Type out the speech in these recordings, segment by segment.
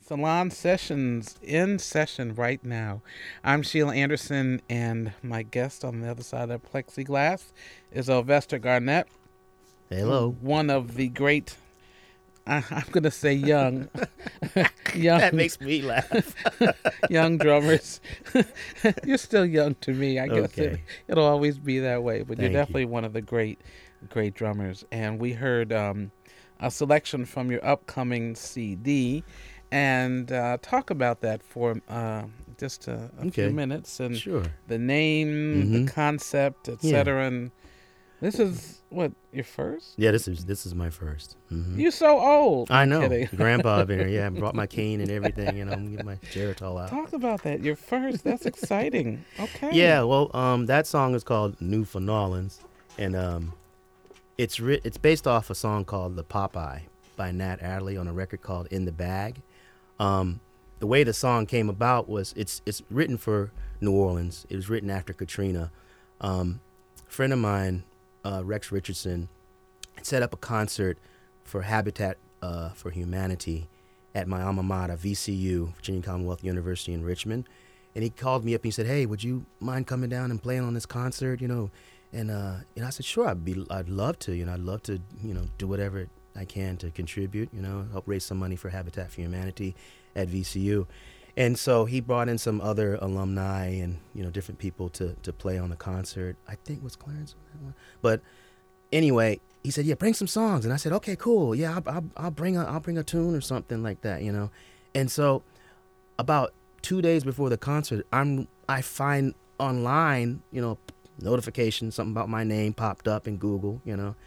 Salon Sessions in session right now. I'm Sheila Anderson, and my guest on the other side of the plexiglass is Sylvester Garnett, Hello. one of the great, I'm going to say young, That young, makes me laugh. young drummers. You're still young to me. I guess Okay. it'll always be that way, but you're Thank you. definitely one of the great drummers. And we heard a selection from your upcoming CD, and talk about that for just a few Okay. minutes, and Sure. the name, the concept, Yeah. etc. And this is what, your first? Yeah, this is my 1st. You're so old. I I'm know. kidding. Grandpa up here. Yeah, I brought my cane and everything. I'm gonna get my Geritol out. Talk about that. Your first. That's exciting. Okay. Yeah. Well, that song is called New for Orleans, and it's based off a song called The Popeye by Nat Adderley on a record called In the Bag. The way the song came about was it's written for New Orleans. It was written after Katrina. A friend of mine, Rex Richardson, set up a concert for Habitat for Humanity at my alma mater, VCU, Virginia Commonwealth University in Richmond. And he called me up and he said, "Hey, would you mind coming down and playing on this concert?" And I said, "Sure, I'd love to. I'd love to, do whatever I can to contribute. Help raise some money for Habitat for Humanity at VCU." And so he brought in some other alumni and different people to play on the concert. I think it was Clarence on that one. But anyway, he said, "Yeah, bring some songs." And I said, "Okay, cool. Yeah, I'll bring a tune or something like that, And so about 2 days before the concert, I find online, notification, something about my name popped up in Google,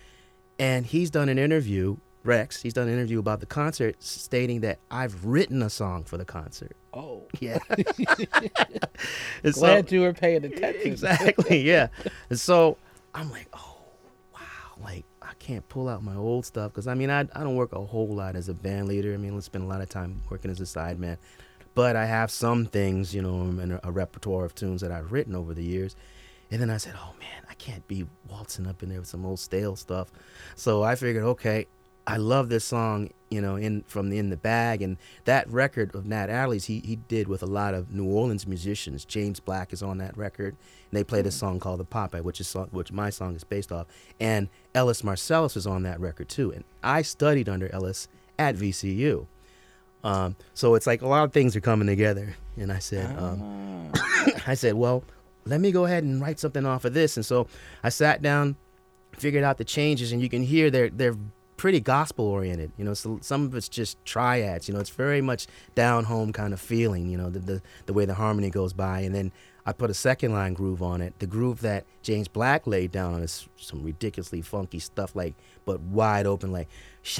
and he's done an interview. Rex, he's done an interview about the concert stating that I've written a song for the concert. Oh. Yeah. And Glad you were paying attention. Exactly, yeah. And so I'm like, oh, wow. Like, I can't pull out my old stuff because, I don't work a whole lot as a band leader. I spend a lot of time working as a sideman. But I have some things, in a repertoire of tunes that I've written over the years. And then I said, oh, man, I can't be waltzing up in there with some old stale stuff. So I figured, okay, I love this song, from In the Bag. And that record of Nat Adderley's, he did with a lot of New Orleans musicians. James Black is on that record. And they played a song called The Popeye, which my song is based off. And Ellis Marsalis is on that record, too. And I studied under Ellis at VCU. So it's like a lot of things are coming together. And I said, well, let me go ahead and write something off of this. And so I sat down, figured out the changes, and you can hear they're pretty gospel oriented. So some of it's just triads. It's very much down home kind of feeling. The way the harmony goes by, and then I put a second line groove on it. The groove that James Black laid down on is some ridiculously funky stuff, but wide open, like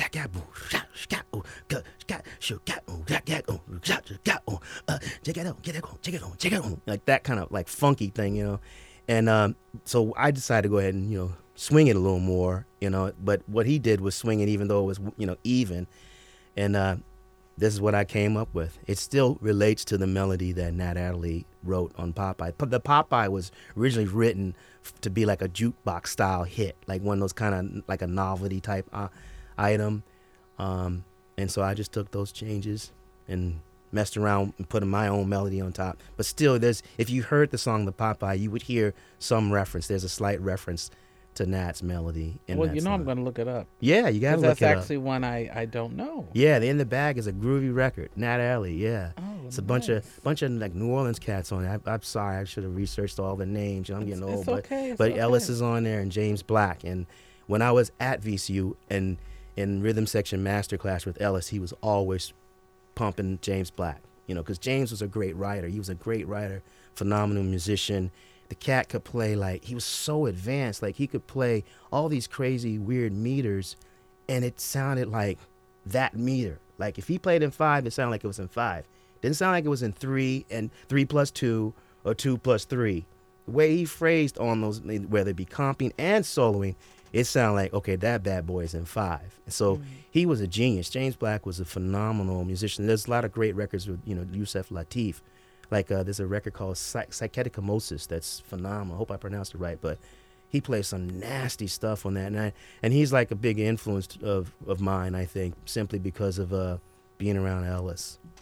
like that kind of like funky thing, And so I decided to go ahead and swing it a little more, But what he did was swing it even though it was even, and this is what I came up with. It still relates to the melody that Nat Adderley wrote on Popeye. The Popeye was originally written to be like a jukebox style hit, like one of those kind of like a novelty type item. And so I just took those changes and messed around and put my own melody on top. But still, if you heard the song The Popeye, you would hear some reference. There's a slight reference to Nat's melody in Well, that song. I'm going to look it up. Yeah, you got to look it up. That's actually one I don't know. Yeah, the In the Bag is a groovy record. Nat Adderley, yeah. Oh, it's a bunch of like New Orleans cats on it. I'm sorry, I should have researched all the names. I'm getting old, but Ellis is on there and James Black. And when I was at VCU and in rhythm section masterclass with Ellis, he was always pumping James Black. Because James was a great writer. He was a great writer, phenomenal musician. The cat could play he was so advanced. Like he could play all these crazy, weird meters, and it sounded like that meter. Like if he played in 5, it sounded like it was in 5. Didn't sound like it was in 3 and 3 plus 2 or 2 plus 3. The way he phrased on those, whether it be comping and soloing, it sounded like, okay, that bad boy is in 5. And so he was a genius. James Black was a phenomenal musician. There's a lot of great records with, Yusef Lateef. There's a record called Psychedicimosis that's phenomenal. I hope I pronounced it right, but he plays some nasty stuff on that. And he's like a big influence of mine, I think, simply because of being around Ellis.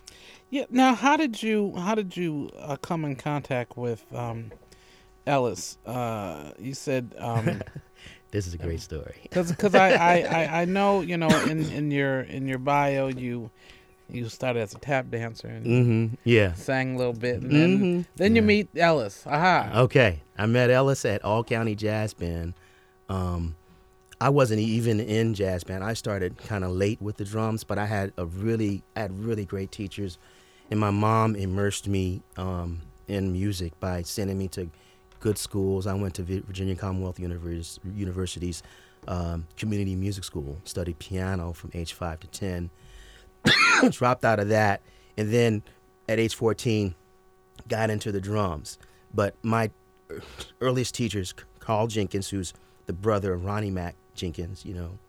Yeah. Now, how did you come in contact with Ellis? You said This is a great story. because I know, in your bio you started as a tap dancer and Yeah. sang a little bit, and then you Yeah. meet Ellis. Aha. Okay. I met Ellis at All County Jazz Band. I wasn't even in jazz band. I started kind of late with the drums, but I had really great teachers, and my mom immersed me in music by sending me to good schools. I went to Virginia Commonwealth University's community music school, studied piano from age 5 to 10, dropped out of that, and then at age 14 got into the drums. But my earliest teachers, Carl Jenkins, who's the brother of Ronnie Mack Jenkins,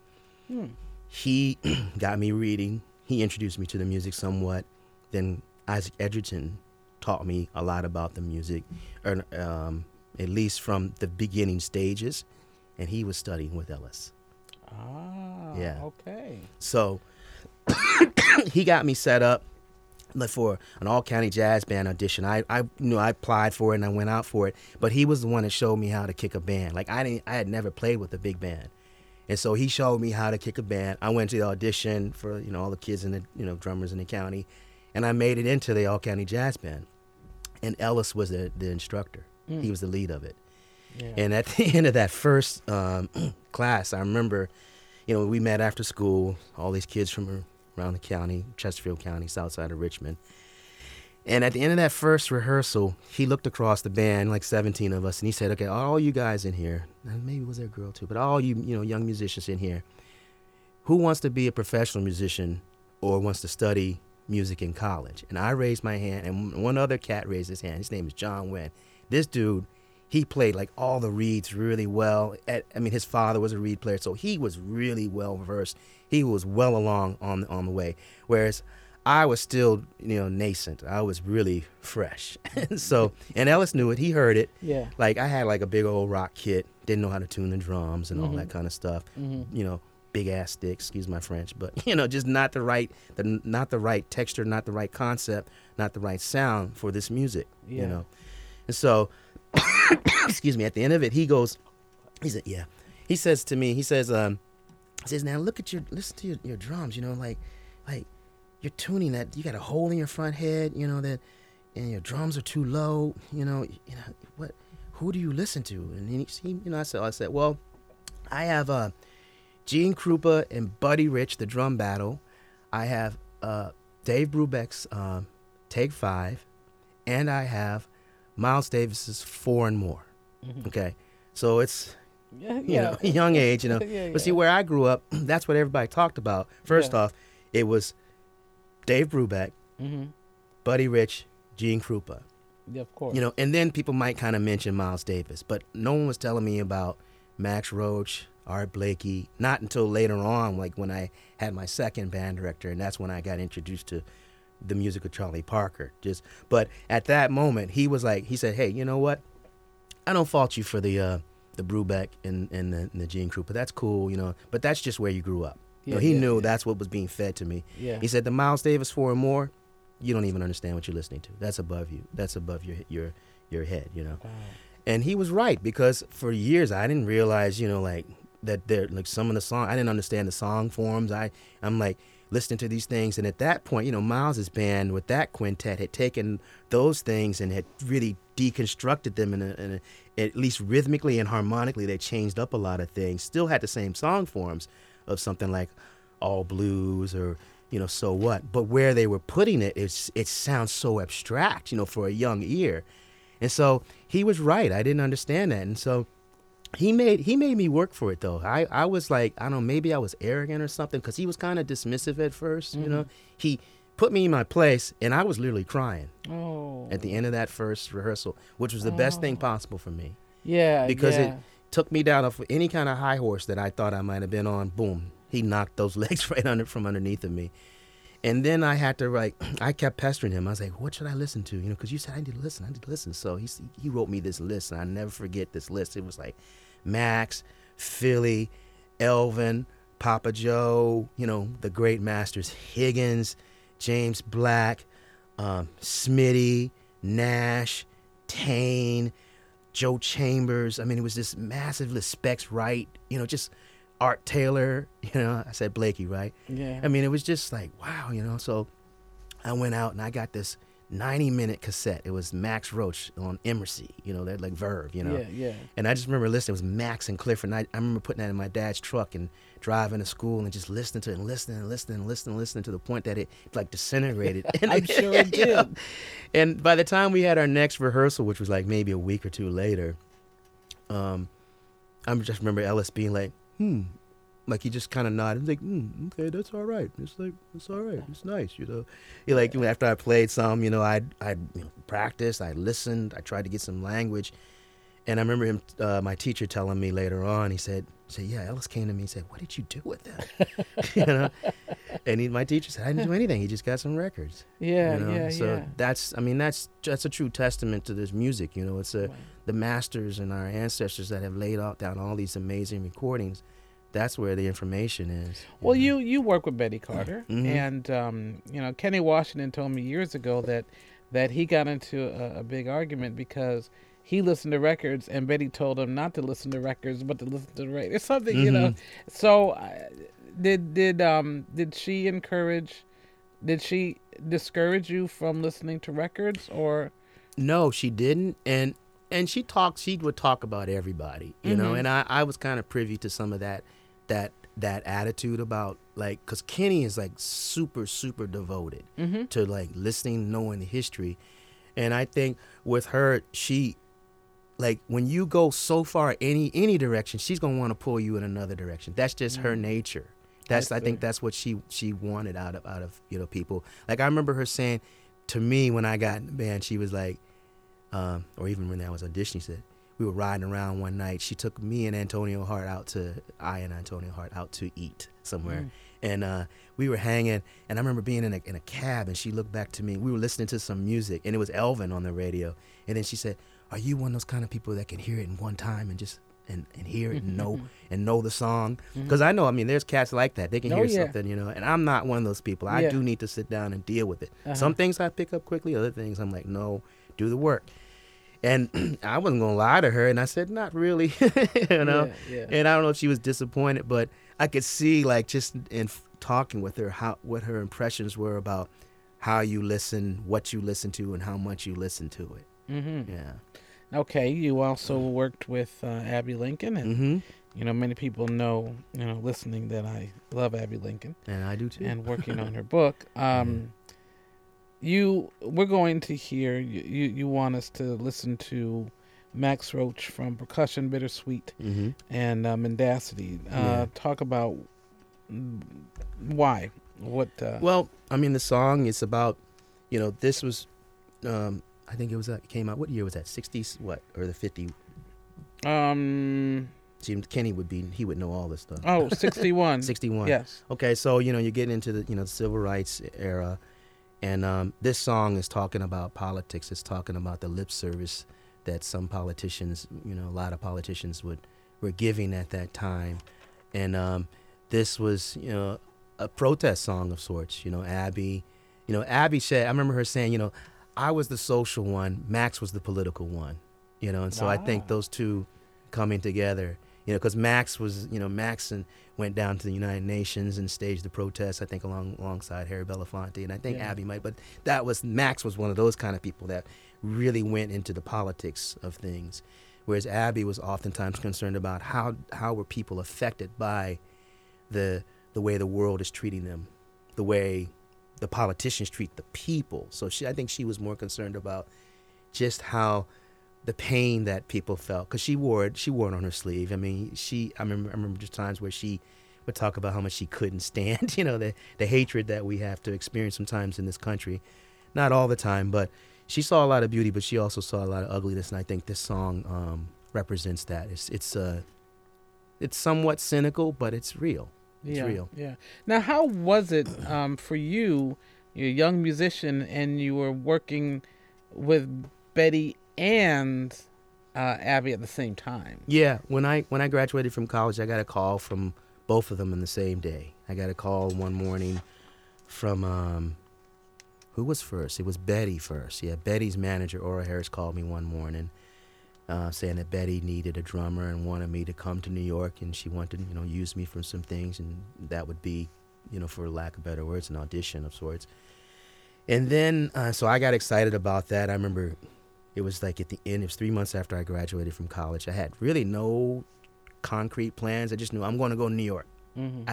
he got me reading. He introduced me to the music somewhat. Then Isaac Edgerton taught me a lot about the music, or, at least from the beginning stages, and he was studying with Ellis. Ah. Yeah. Okay. So he got me set up for an all county jazz band audition. I applied for it and I went out for it, but he was the one that showed me how to kick a band. Like I had never played with a big band, and so he showed me how to kick a band. I went to the audition for all the kids and the drummers in the county, and I made it into the all county jazz band. And Ellis was the instructor. He was the lead of it. Yeah. And at the end of that first class, I remember, we met after school, all these kids from around the county, Chesterfield County, south side of Richmond. And at the end of that first rehearsal, he looked across the band, like 17 of us, and he said, okay, all you guys in here, and maybe was there a girl too, but all you, young musicians in here, who wants to be a professional musician or wants to study music in college? And I raised my hand, and one other cat raised his hand. His name is John Wynn. This dude, he played like all the reeds really well. His father was a reed player, so he was really well versed. He was well along on the way. Whereas I was still, nascent. I was really fresh. And Ellis knew it. He heard it. Yeah. Like I had like a big old rock kit, didn't know how to tune the drums and all that kind of stuff. Big ass sticks, excuse my French, but just not the right texture, not the right concept, not the right sound for this music. Yeah. And so, excuse me, at the end of it, he said, yeah. He says to me, now listen to your drums, like you're tuning that, you got a hole in your front head, that, and your drums are too low, who do you listen to? And I said, well, I have Gene Krupa and Buddy Rich, the drum battle. I have Dave Brubeck's Take 5, and I have Miles Davis's 4 and More. Okay, so it's a young age, But see, where I grew up, that's what everybody talked about. First off, it was Dave Brubeck, Buddy Rich, Gene Krupa. Yeah, of course. And then people might kind of mention Miles Davis, but no one was telling me about Max Roach, Art Blakey, not until later on, like when I had my second band director, and that's when I got introduced to the music of Charlie Parker. But at that moment, he said, hey, you know what? I don't fault you for the Brubeck and the Gene Krupa. That's cool, but that's just where you grew up. He knew that's what was being fed to me. Yeah. He said the Miles Davis 4 and More, you don't even understand what you're listening to. That's above you. That's above your head, Wow. And he was right, because for years I didn't realize, that there, like some of the song, I didn't understand the song forms. I'm like listening to these things, and at that point, Miles's band with that quintet had taken those things and had really deconstructed them in at least rhythmically and harmonically. They changed up a lot of things. Still had the same song forms of something like All Blues or So What, but where they were putting it, it sounds so abstract, for a young ear. And so he was right. I didn't understand that, and so he made me work for it, though. I was like, I don't know, maybe I was arrogant or something, because he was kind of dismissive at first. He put me in my place, and I was literally crying at the end of that first rehearsal, which was the best thing possible for me. Yeah, because it took me down off any kind of high horse that I thought I might have been on. Boom, he knocked those legs right from underneath of me. And then I had to I kept pestering him. I was like, what should I listen to? Because you said I need to listen. So he wrote me this list, and I never forget this list. It was like Max, Philly, Elvin, Papa Joe, the great masters, Higgins, James Black, Smitty, Nash, Tane, Joe Chambers. I mean, it was this massive list. Specs Wright, just Art Taylor. I said Blakey, right? Yeah. I mean, it was just like, wow, So I went out and I got this 90-minute cassette. It was Max Roach on Emercy, that like Verve, Yeah, yeah. And I just remember listening. It was Max and Clifford. And I remember putting that in my dad's truck and driving to school and just listening to it and listening to the point that it like disintegrated. I'm sure it did. And by the time we had our next rehearsal, which was like maybe a week or two later, I just remember Ellis being like, like he just kind of nodded. He's like, okay, that's all right. It's like, it's all right. It's nice, He like, after I played some, I'd practiced, I listened, I tried to get some language. And I remember him, my teacher telling me later on, he said, yeah, Ellis came to me and said, what did you do with that? And my teacher said, I didn't do anything. He just got some records. Yeah, So that's a true testament to this music. It's the masters and our ancestors that have laid down all these amazing recordings. That's where the information is. Well, you work with Betty Carter, Mm-hmm. and Kenny Washington told me years ago that he got into a big argument because he listened to records and Betty told him not to listen to records but to listen to the radio. It's something, So did she discourage you from listening to records or? No, she didn't, and she would talk about everybody, and I was kind of privy to some of that attitude about, like, because Kenny is like super devoted to like listening, knowing the history, and I think with her, she, like, when you go so far any direction, she's gonna want to pull you in another direction. That's just her nature. I think that's what she wanted out of people. Like, I remember her saying to me when I got in the band, she was like, or even when I was auditioning, she said, we were riding around one night. She took me and Antonio Hart out to eat somewhere. And we were hanging, and I remember being in a cab, and she looked back to me. We were listening to some music, and it was Elvin on the radio. And then she said, are you one of those kind of people that can hear it in one time and just and hear it and know the song? Because I know, there's cats like that. They can hear something, and I'm not one of those people. I do need to sit down and deal with it. Some things I pick up quickly, other things I'm like, no, do the work. And I wasn't going to lie to her, and I said, not really, And I don't know if she was disappointed, but I could see, like, just in talking with her, what her impressions were about how you listen, what you listen to, and how much you listen to it. Yeah. Okay, you also worked with Abby Lincoln, and many people know, listening, that I love Abby Lincoln, and I do too. And working on her book, we're going to hear you want us to listen to Max Roach from Percussion, Bittersweet, and Mendacity. Talk about why. What? Well, the song is about, this was. I think it came out. What year was that? 60s, or the 50s? See, Kenny would know all this stuff. Oh, 61. 61. Yes. Okay, so you get into the the civil rights era, and this song is talking about politics. It's talking about the lip service that some politicians, a lot of politicians were giving at that time, and this was a protest song of sorts. Abby, Abby said. I remember her saying, I was the social one, Max was the political one, and so I think those two coming together, because Max was, Max went down to the United Nations and staged the protests, I think alongside Harry Belafonte, and I think Abby might, but Max was one of those kind of people that really went into the politics of things, whereas Abby was oftentimes concerned about how were people affected by the way the world is treating them, the way the politicians treat the people. So I think she was more concerned about just how the pain that people felt, because she wore it on her sleeve. I remember just times where she would talk about how much she couldn't stand, the hatred that we have to experience sometimes in this country. Not all the time, but she saw a lot of beauty, but she also saw a lot of ugliness, and I think this song represents that. It's somewhat cynical, but it's real. It's real. Yeah. Now, how was it for you? You're a young musician, and you were working with Betty and Abby at the same time. Yeah. When I graduated from college, I got a call from both of them in the same day. I got a call one morning from who was first? It was Betty first. Yeah, Betty's manager, Ora Harris, called me one morning saying that Betty needed a drummer and wanted me to come to New York, and she wanted, use me for some things, and that would be, for lack of better words, an audition of sorts. And then, so I got excited about that. I remember it was like at the end, it was 3 months after I graduated from college. I had really no concrete plans. I just knew I'm going to go to New York. Mm-hmm.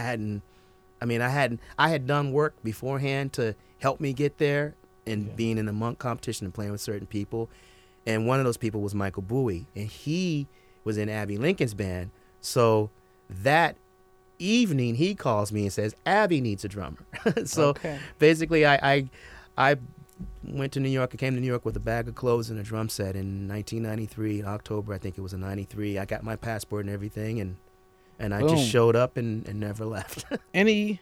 I had done work beforehand to help me get there, and being in a monk competition and playing with certain people. And one of those people was Michael Bowie, and he was in Abby Lincoln's band. So that evening, he calls me and says, Abby needs a drummer. So basically, I went to New York. I came to New York with a bag of clothes and a drum set in 1993, in October. I think it was in 93. I got my passport and everything, and I just showed up and never left. Any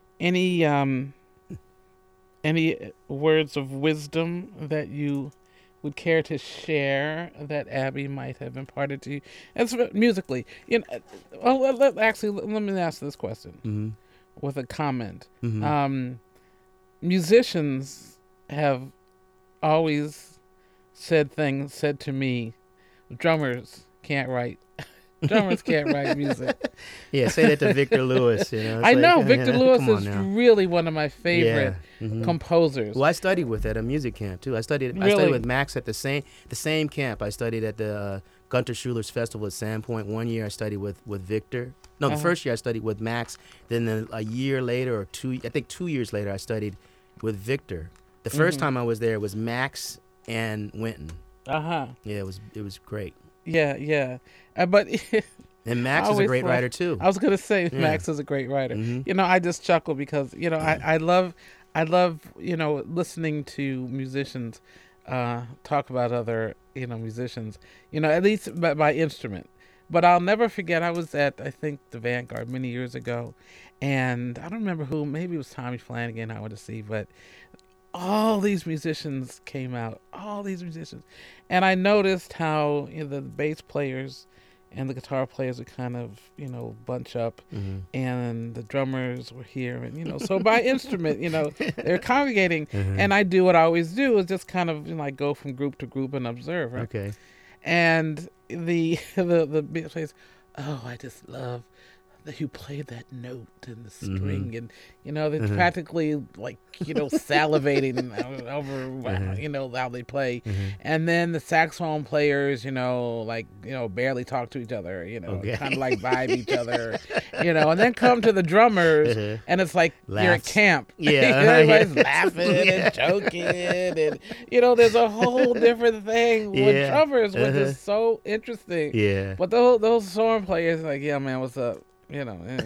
words of wisdom that you would care to share that Abby might have imparted to you? As musically, let me ask this question with a comment. Musicians have always said to me, drummers can't write. Drummers can't write music. Yeah, say that to Victor Lewis. I know Victor Lewis is really one of my favorite composers. Well, I studied with at a music camp too. I studied with Max at the same camp. I studied at the Gunter Schuller's Festival at Sandpoint. 1 year I studied with Victor. No, the first year I studied with Max. Then a year later, or 2 years later, I studied with Victor. The first time I was there was Max and Wynton. Yeah, it was great. Yeah. But and Max is a great writer too. I was gonna say Max is a great writer. I just chuckle because I love listening to musicians talk about other musicians. At least by instrument. But I'll never forget. I was at, I think, the Vanguard many years ago, and I don't remember who. Maybe it was Tommy Flanagan I went to see, but all these musicians came out. All these musicians, and I noticed how the bass players and the guitar players would kind of bunch up, and the drummers were here, and so by instrument, they're congregating, and I do what I always do is just kind of like go from group to group and observe. Right? Okay. And the bass players, I just love that you play that note and the string, and they're practically like salivating over how they play, and then the saxophone players barely talk to each other, kind of like vibe each other, and then come to the drummers, and it's like you're at camp, everybody's laughing and joking, and there's a whole different thing with drummers, which is so interesting. But those horn players like, yeah man, what's up? And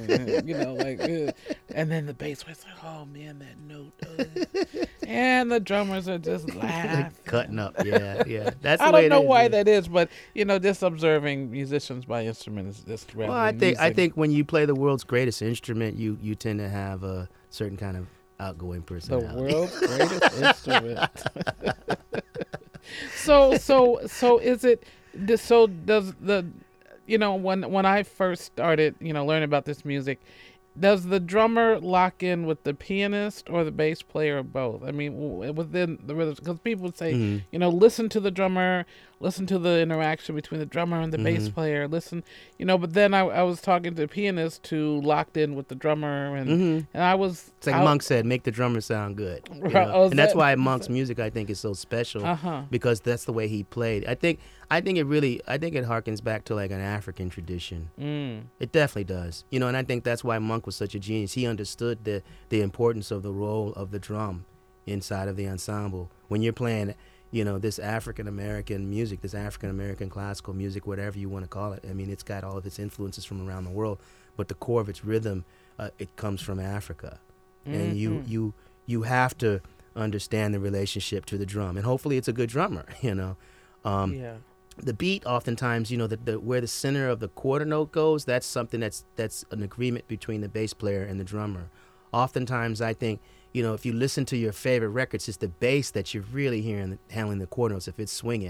then the bass was like, oh man, that note, and the drummers are just laughing, cutting up. Yeah. That's I don't know why that is, but just observing musicians by instrument is just rather. Well, I think when you play the world's greatest instrument, you tend to have a certain kind of outgoing personality. The world's greatest instrument. So is it? So does the when I first started, learning about this music, does the drummer lock in with the pianist or the bass player or both? I mean, within the rhythm, because people would say, listen to the drummer, listen to the interaction between the drummer and the bass player, listen, but then I was talking to a pianist who locked in with the drummer, and I was... It's like Monk said, make the drummer sound good. And that's why Monk's music, I think, is so special, because that's the way he played. I think it harkens back to like an African tradition. It definitely does. And I think that's why Monk was such a genius. He understood the importance of the role of the drum inside of the ensemble. When you're playing, this African American music, this African American classical music, whatever you want to call it. I mean, it's got all of its influences from around the world, but the core of its rhythm, it comes from Africa. And you have to understand the relationship to the drum, and hopefully it's a good drummer. The beat, oftentimes, where the center of the quarter note goes, that's something that's an agreement between the bass player and the drummer. Oftentimes, I think, if you listen to your favorite records, it's the bass that you're really hearing handling the quarter notes. If it's swinging,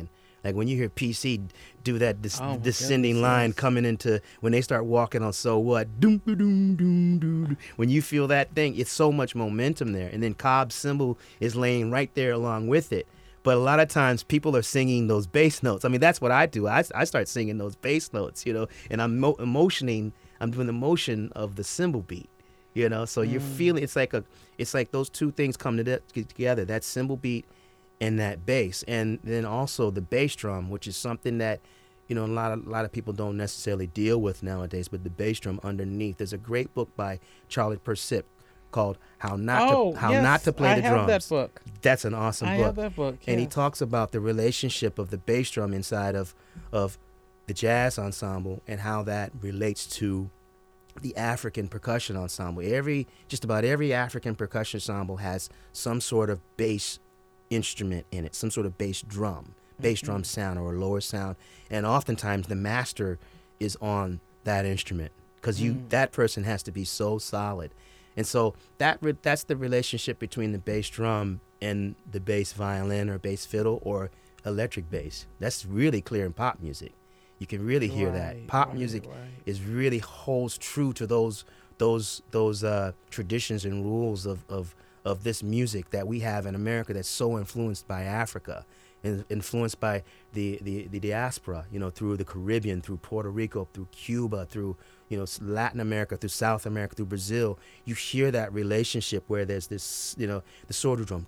Like when you hear PC do that Oh, my descending goodness, line yes. coming into, when they start walking on So What, doom, doom, doom, doom, doom. When you feel that thing, it's so much momentum there. And then Cobb's cymbal is laying right there along with it. But a lot of times people are singing those bass notes. I mean, that's what I do. I start singing those bass notes, and I'm emotioning. I'm doing the motion of the cymbal beat, So you're feeling it's like those two things come together. That cymbal beat and that bass, and then also the bass drum, which is something that a lot of people don't necessarily deal with nowadays. But the bass drum underneath. There's a great book by Charlie Persip called How Not yes, to Play the Drums. I have that book. That's an awesome I book. have that book, And he yes. talks about the relationship of the bass drum inside of the jazz ensemble and how that relates to the African percussion ensemble. Just about every African percussion ensemble has some sort of bass instrument in it, some sort of bass drum sound or a lower sound, and oftentimes the master is on that instrument because that person has to be so solid. And so that's the relationship between the bass drum and the bass violin or bass fiddle or electric bass. That's really clear in pop music. You can really hear that. Pop music is really holds true to those traditions and rules of this music that we have in America that's so influenced by Africa and influenced by the diaspora, through the Caribbean, through Puerto Rico, through Cuba, through Latin America, through South America, through Brazil. You hear that relationship where there's this, the sword drum,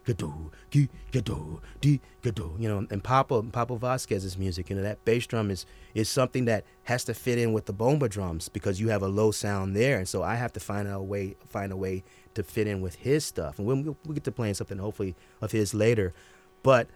and Pablo Vasquez's music, that bass drum is something that has to fit in with the bomba drums because you have a low sound there, and so I have to find a way to fit in with his stuff, and we'll get to playing something hopefully of his later, but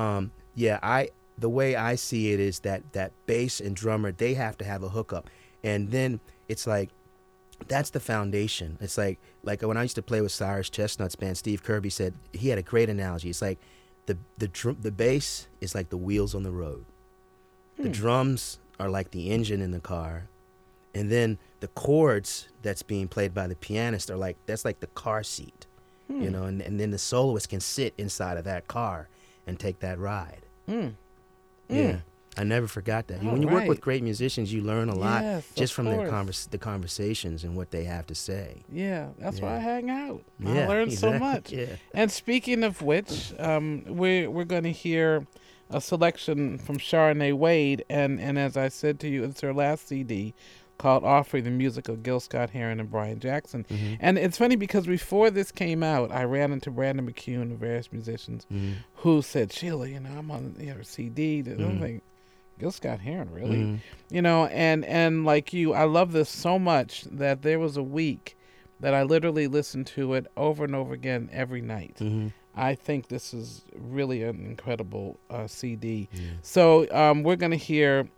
the way I see it is that bass and drummer, they have to have a hookup. And then it's like, that's the foundation. It's like when I used to play with Cyrus Chestnut's band, Steve Kirby said, he had a great analogy. It's like the bass is like the wheels on the road. The drums are like the engine in the car. And then the chords that's being played by the pianist that's like the car seat, and then the soloist can sit inside of that car and take that ride. Yeah, I never forgot that. When you work with great musicians, you learn a lot just from the conversations and what they have to say. Yeah, that's why I hang out. I Yeah, learn so exactly. much. Yeah. And speaking of which, we're going to hear a selection from Charnay Wade, and as I said to you, it's her last CD called Offering the Music of Gil Scott-Heron and Brian Jackson. Mm-hmm. And it's funny because before this came out, I ran into Brandon McCune and various musicians who said, Sheila, I'm on her CD. I'm like, Gil Scott-Heron, really? And like you, I love this so much that there was a week that I literally listened to it over and over again every night. I think this is really an incredible CD. So we're going to hear...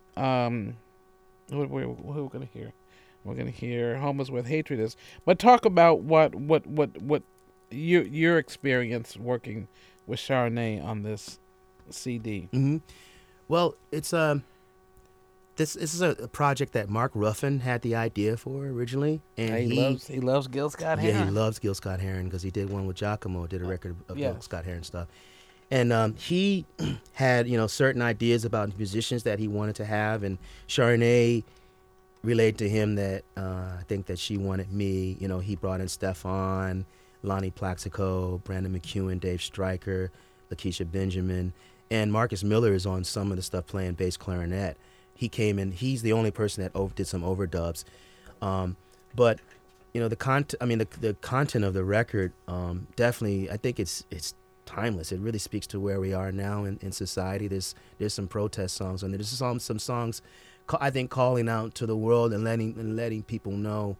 What we're going to hear? We're going to hear "Home Is Where Hatred Is." But talk about what your experience working with Charnay on this CD. Well, it's this is a project that Mark Ruffin had the idea for originally, and he loves Gil Scott-Heron. Yeah, he loves Gil Scott-Heron because he did one with Giacomo, did a record of Gil Scott-Heron stuff. And he had, certain ideas about musicians that he wanted to have. And Charnay relayed to him that I think that she wanted me. He brought in Stefan, Lonnie Plaxico, Brandon McEwen, Dave Stryker, Lakeisha Benjamin. And Marcus Miller is on some of the stuff playing bass clarinet. He came in. He's the only person that did some overdubs. But, the content of the record, definitely, I think it's timeless. It really speaks to where we are now in society. There's some protest songs on there. There's some songs, I think, calling out to the world and letting people know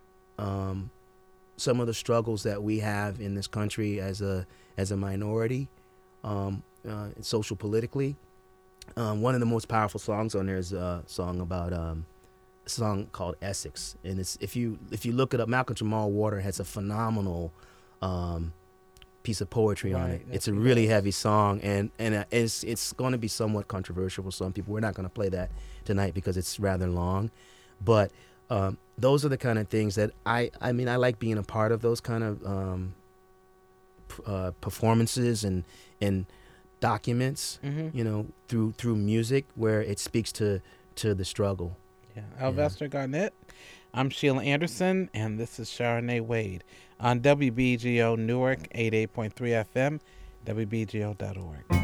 some of the struggles that we have in this country as a minority, social politically. One of the most powerful songs on there is a song about a song called Essex, and it's if you look it up, Malcolm Jamal Warner has a phenomenal piece of poetry on it. It's a really heavy song, and it's going to be somewhat controversial for some people. We're not going to play that tonight because it's rather long, but those are the kind of things that I like being a part of those kind of performances and documents, through music where it speaks to the struggle. Yeah. Alvester Garnett. I'm Sheila Anderson, and this is Sharonee Wade on WBGO Newark 88.3 FM, WBGO.org.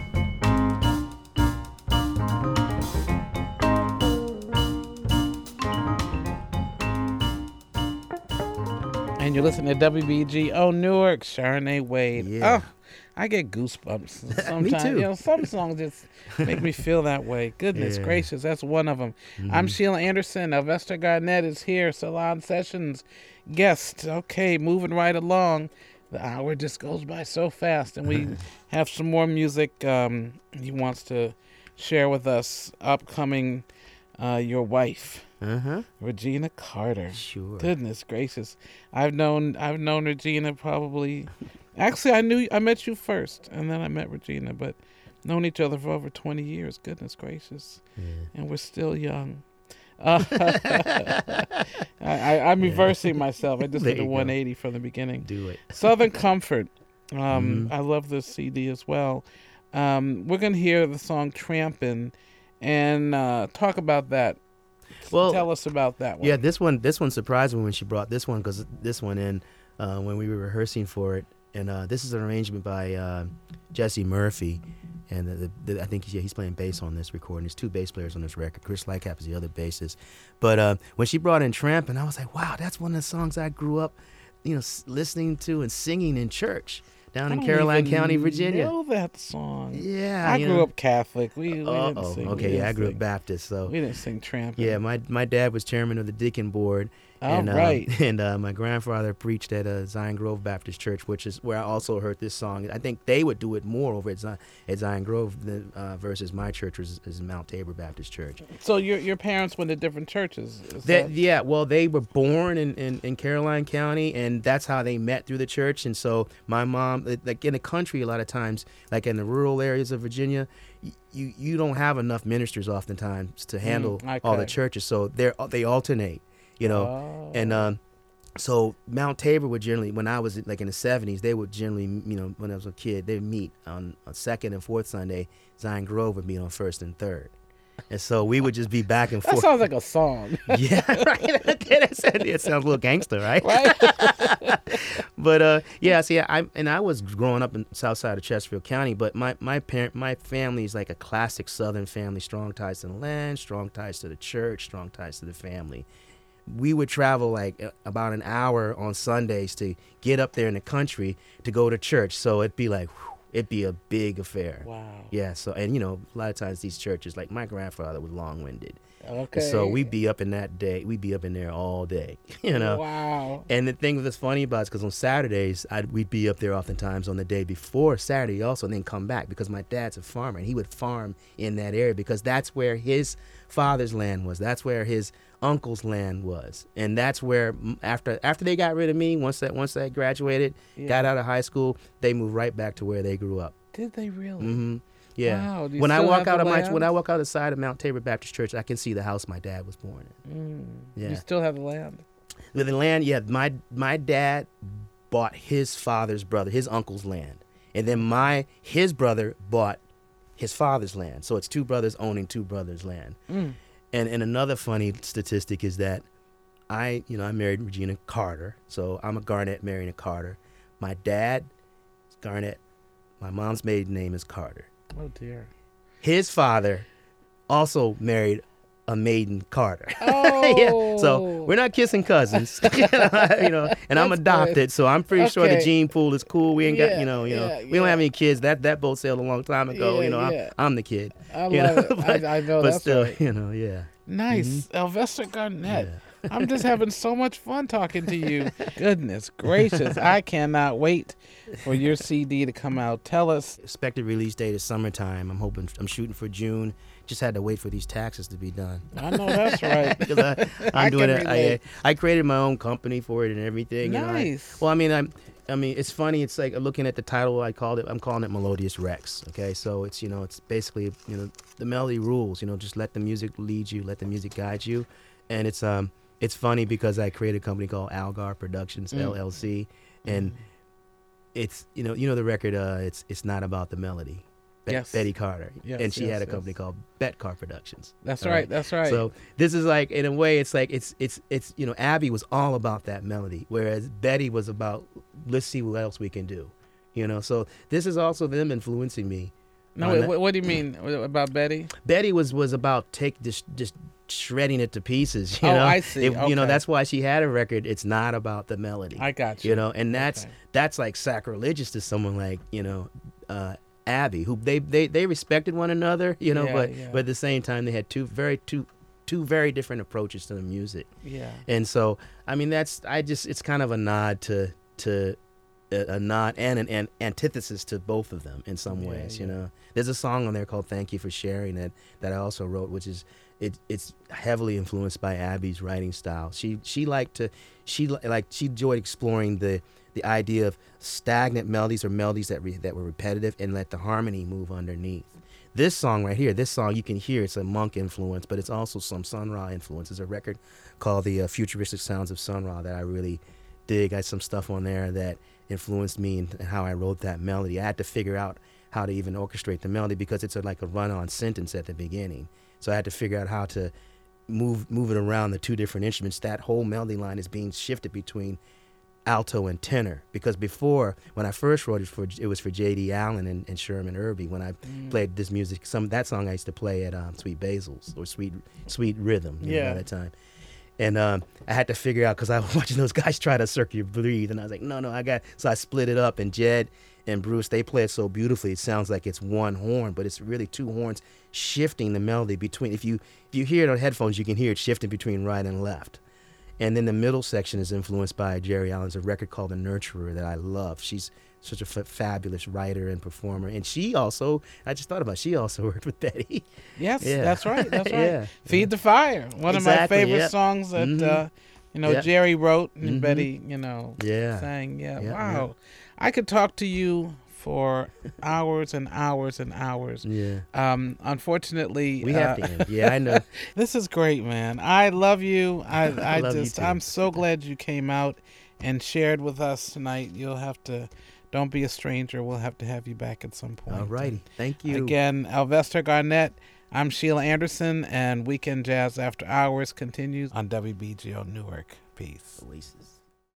And you're listening to WBGO Newark, Sharonee Wade. Yeah. Oh, I get goosebumps sometimes. Me too. Some songs just make me feel that way. Goodness gracious, that's one of them. I'm Sheila Anderson. Alvester Garnett is here, Salon Sessions guest. Okay, moving right along. The hour just goes by so fast, and we have some more music he wants to share with us. Upcoming, your wife. Regina Carter. Sure. Goodness gracious. I've known Regina probably. Actually, I met you first, and then I met Regina, but known each other for over 20 years. Goodness gracious. Yeah. And we're still young. I'm reversing myself. I just There did a you go. 180 from the beginning. Do it. Southern Comfort. I love this CD as well. We're going to hear the song Trampin' and talk about that. Well, tell us about that one. Yeah, this one surprised me when she brought this one, because this one in when we were rehearsing for it, and this is an arrangement by Jesse Murphy, and I think he's playing bass on this recording. There's two bass players on this record. Chris Lightcap is the other bassist. But when she brought in Trampin', I was like, wow, that's one of the songs I grew up, listening to and singing in church down in Caroline County, Virginia. I know that song. Yeah, I grew up Catholic. We didn't sing. Okay, I grew up Baptist, so we didn't sing Trampin'. yeah, my dad was chairman of the deacon board. Right. And my grandfather preached at Zion Grove Baptist Church, which is where I also heard this song. I think they would do it more over at Zion Grove versus my church is Mount Tabor Baptist Church. So your parents went to different churches? Yeah, well, they were born in Caroline County, and that's how they met through the church. And so my mom, like in the country, a lot of times, like in the rural areas of Virginia, you don't have enough ministers oftentimes to handle all the churches, so they alternate. And so Mount Tabor would generally, when I was like in the 70s, they would generally, when I was a kid, they'd meet on second and fourth Sunday. Zion Grove would meet on first and third. And so we would just be back and forth. That sounds like a song. Yeah, right. It sounds a little gangster, right? Right. But I was growing up in south side of Chesterfield County, but my family is like a classic Southern family, strong ties to the land, strong ties to the church, strong ties to the family. We would travel like about an hour on Sundays to get up there in the country to go to church. So it'd be like, it'd be a big affair. Wow. Yeah. So, and a lot of times these churches, like my grandfather was long-winded. Okay. So we'd be up in we'd be up in there all day, Wow. And the thing that's funny about it is because on Saturdays, we'd be up there oftentimes on the day before Saturday also, and then come back because my dad's a farmer and he would farm in that area because that's where his father's land was. That's where his uncle's land was. And that's where after they got rid of me, once I graduated, got out of high school, they moved right back to where they grew up. Did they really? Mm-hmm. Yeah. Wow. When I walk out the side of Mount Tabor Baptist Church, I can see the house my dad was born in. Yeah. You still have the land? With the land, yeah. My dad bought his father's brother, his uncle's land, and then his brother bought his father's land. So it's two brothers owning two brothers' land. And another funny statistic is that I married Regina Carter, so I'm a Garnett marrying a Carter. My dad is Garnett. My mom's maiden name is Carter. Oh dear. His father also married a maiden Carter. Oh. Yeah. So we're not kissing cousins, and I'm adopted, good. So I'm pretty sure the gene pool is cool. We ain't got, we don't have any kids. That boat sailed a long time ago. I'm the kid. I love it. But, I know but that's still, right. Yeah. Nice. Alvester Garnett. Yeah. I'm just having so much fun talking to you. Goodness gracious. I cannot wait for your CD to come out. Tell us. Expected release date is summertime. I'm shooting for June. Just had to wait for these taxes to be done. I know that's right. I'm doing it. I created my own company for it and everything. Nice. I mean, it's funny. It's like looking at the title. I'm calling it Melodious Rex. Okay, so it's it's basically the melody rules. Just let the music lead you, let the music guide you, and it's funny because I created a company called Algar Productions LLC, and it's the record. It's not about the melody. Yes. Betty Carter, Yes, and she yes, had a yes. company called Betcar Productions. That's All right. That's right. So this is like, in a way, it's like it's Abby was all about that melody, whereas Betty was about, let's see what else we can do, So this is also them influencing me. No, wait, what do you mean about Betty? Betty was about just shredding it to pieces. Oh, I see. Okay. That's why she had a record. It's not about the melody. I got you. And that's like sacrilegious to someone like Abby, who they respected one another. But at the same time they had two very different approaches to the music. Yeah. And so I mean it's kind of a nod to a nod and an antithesis to both of them in some ways. There's a song on there called "Thank You for Sharing" that I also wrote, which is it's heavily influenced by Abby's writing style. She enjoyed exploring the idea of stagnant melodies or melodies that were repetitive and let the harmony move underneath. This song right here, you can hear it's a Monk influence, but it's also some Sun Ra influence. There's a record called the Futuristic Sounds of Sun Ra that I really dig. I had some stuff on there that influenced me and how I wrote that melody. I had to figure out how to even orchestrate the melody because it's like a run-on sentence at the beginning. So I had to figure out how to move it around the two different instruments. That whole melody line is being shifted between alto and tenor, because before, when I first wrote it was for J.D. Allen and Sherman Irby. When I played this music, that song I used to play at Sweet Basil's or Sweet Rhythm at that time. And I had to figure out, because I was watching those guys try to circular breathe, and I was like, no, so I split it up, and Jed and Bruce, they play it so beautifully, it sounds like it's one horn, but it's really two horns shifting the melody between, if you hear it on headphones, you can hear it shifting between right and left. And then the middle section is influenced by Jerry Allen's a record called The Nurturer that I love. She's such a fabulous writer and performer. And she also, I just thought about it, she also worked with Betty. Yes, that's right. That's right. Yeah. Feed the Fire, one of my favorite songs that, Jerry wrote and Betty, sang. Yeah. Wow. Yeah. I could talk to you for hours and hours and hours. Yeah. Unfortunately, we have to end. Yeah, I know. This is great, man. I love you. I love just, you too. I'm so glad you came out and shared with us tonight. You'll have to, don't be a stranger. We'll have to have you back at some point. All righty. Thank you. Again, Alvester Garnett. I'm Sheila Anderson, and Weekend Jazz After Hours continues on WBGO Newark. Peace. Oasis.